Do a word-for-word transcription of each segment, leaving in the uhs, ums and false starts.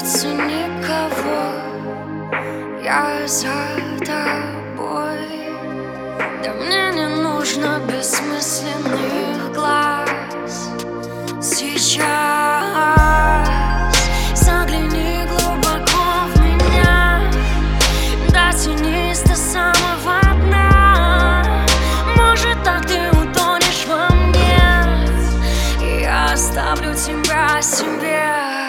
улице никого, я за тобой. Да мне не нужно бессмысленных глаз. Сейчас загляни глубоко в меня, дотянись до самого дна. Может, так ты утонешь во мне, и я оставлю тебя себе.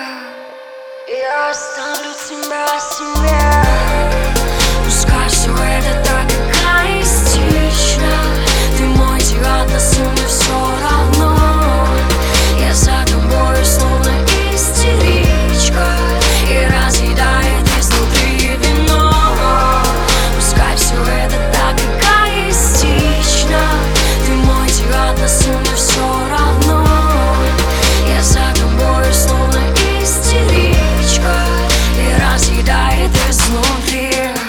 Я оставлю тебя себе. Пускай все это так эгоистично, ты мой диагноз, и мне все равно. Я за тобой словно истеричка, и разъедает изнутри вино. Пускай все это так эгоистично, ты мой диагноз, и мне все равно. Я за тобой словно истеричка, и разъедает изнутри.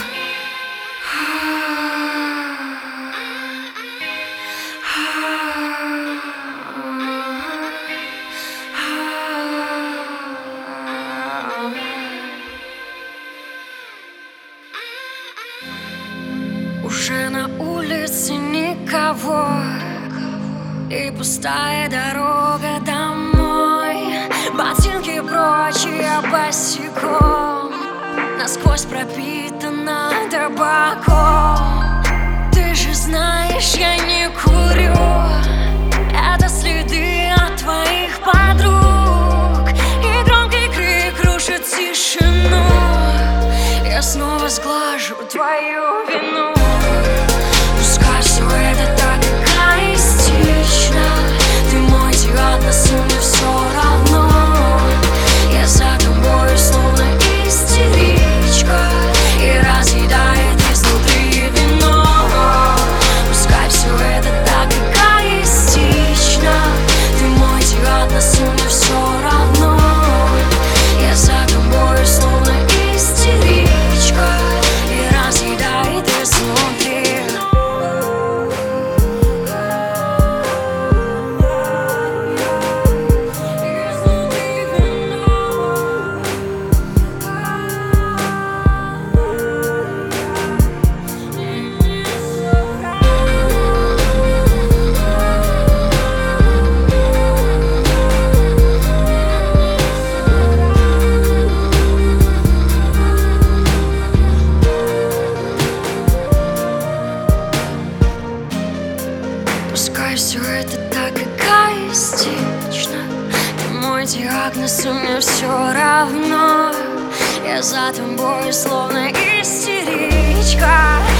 Уже на улице никого, и пустая дорога домой. Ботинки прочь, я босиком, насквозь пропитана табаком. Ты же знаешь, я не курю, это следы от твоих подруг. И громкий крик рушит тишину, я снова сглажу твою вину. Пускай все это так эгоистично, ты мой диагноз, и мне все равно. Я за тобой словно истеричка, и разъедает изнутри вино. Пускай все это так эгоистично, ты мой диагноз, и мне все равно. Я за тобой словно истеричка, и разъедает изнутри. Пускай все это так эгоистично, ты мой диагноз, и мне все равно. Я за тобой словно истеричка.